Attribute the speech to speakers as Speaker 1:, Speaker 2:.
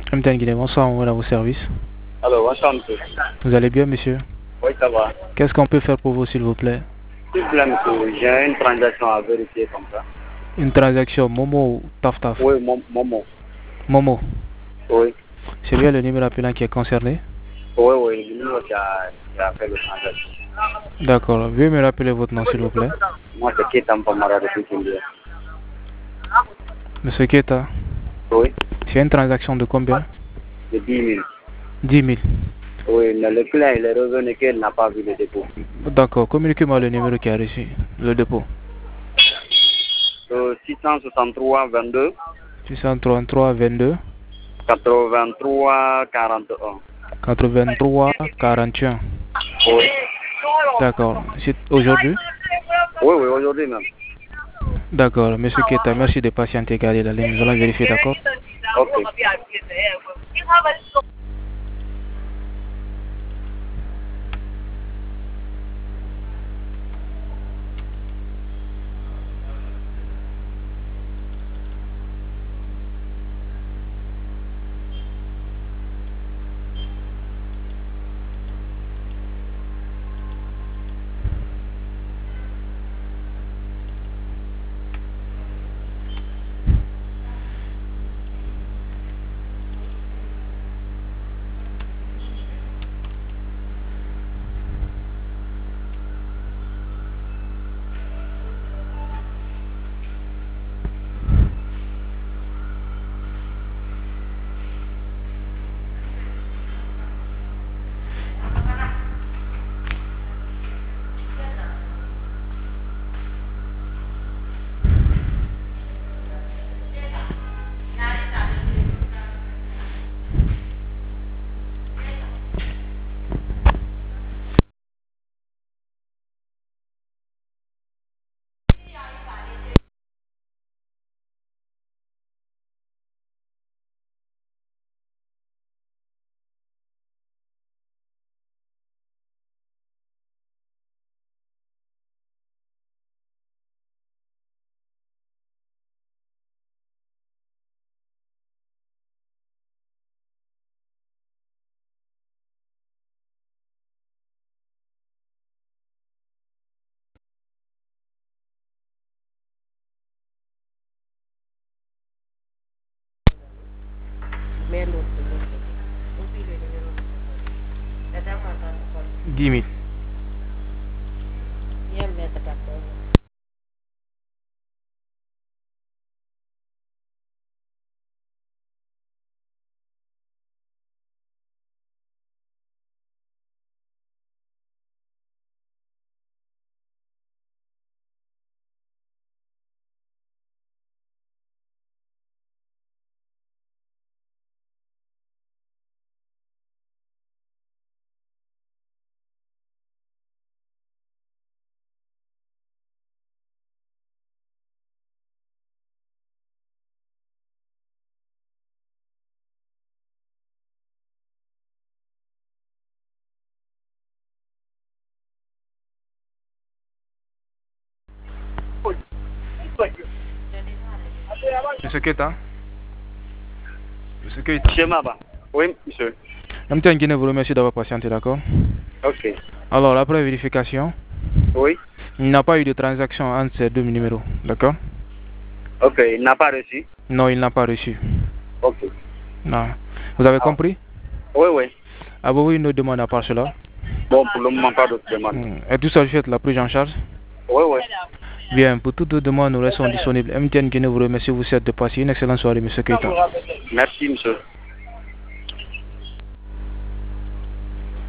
Speaker 1: MTN Guinée, bonsoir, on est à vos services.
Speaker 2: Alors, enchanté.
Speaker 1: Vous allez bien, monsieur?
Speaker 2: Oui, ça va.
Speaker 1: Qu'est-ce qu'on peut faire pour vous, s'il vous plaît?
Speaker 2: S'il vous plaît, monsieur, j'ai une transaction à vérifier comme ça.
Speaker 1: Une transaction Momo ou Taf Taf?
Speaker 2: Oui, Momo.
Speaker 1: Momo.
Speaker 2: Oui.
Speaker 1: C'est bien le numéro appelant qui est concerné?
Speaker 2: Oui, oui, le numéro qui a fait le transaction.
Speaker 1: D'accord. Veuillez me rappeler votre nom, s'il vous plaît.
Speaker 2: Moi, c'est Kétam Pamara de Pékindia.
Speaker 1: Monsieur Keta,
Speaker 2: Oui,
Speaker 1: c'est une transaction de combien?
Speaker 2: de 10 000.
Speaker 1: 10 000.
Speaker 2: Oui, mais le client, il est revenu qu'il n'a pas vu le dépôt.
Speaker 1: D'accord. Communiquez-moi le numéro qui a reçu le dépôt.
Speaker 2: 663 22
Speaker 1: 633 22
Speaker 2: 83 41.
Speaker 1: 83 41.
Speaker 2: Oui.
Speaker 1: D'accord. C'est aujourd'hui?
Speaker 2: Oui, oui, aujourd'hui même.
Speaker 1: D'accord. Monsieur Keta, merci de patienter, garder la ligne. Nous allons vérifier, d'accord?
Speaker 2: Ok.
Speaker 1: Dix mille. Monsieur Keta? Monsieur Keta?
Speaker 2: Chez Maba. Oui, monsieur.
Speaker 1: MTN Guinée vous remercie d'avoir patienté, d'accord?
Speaker 2: Ok.
Speaker 1: Alors, après vérification,
Speaker 2: Oui.
Speaker 1: il n'y a pas eu de transaction entre ces deux numéros, d'accord?
Speaker 2: Ok, il n'a pas reçu.
Speaker 1: Non, il n'a pas reçu.
Speaker 2: Ok.
Speaker 1: Non. Vous avez compris?
Speaker 2: Oui, oui.
Speaker 1: Avez-vous une autre demande à part cela?
Speaker 2: Bon, pour le moment, pas d'autres demandes.
Speaker 1: Êtes-vous satisfait de la prise en charge?
Speaker 2: Oui, oui.
Speaker 1: Bien, pour toutes les demandes, nous restons disponibles. MTN Guinée vous remercie, vous souhaite de passer une excellente soirée, monsieur Keita.
Speaker 2: Merci, monsieur.